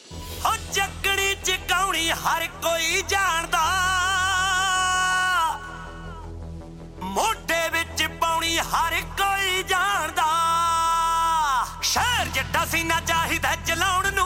ਹੋ ਚੱਕਣੀ ਚਕਾਉਣੀ ਹਰ ਕੋਈ ਜਾਣਦਾ, ਮੋਢੇ ਵਿੱਚ ਪਾਉਣੀ ਹਰ ਕੋਈ ਜਾਣਦਾ। ਸ਼ਹਿਰ ਜੱਟਾ ਸੀਨਾ ਚਾਹੀਦਾ ਚਲਾਉਣ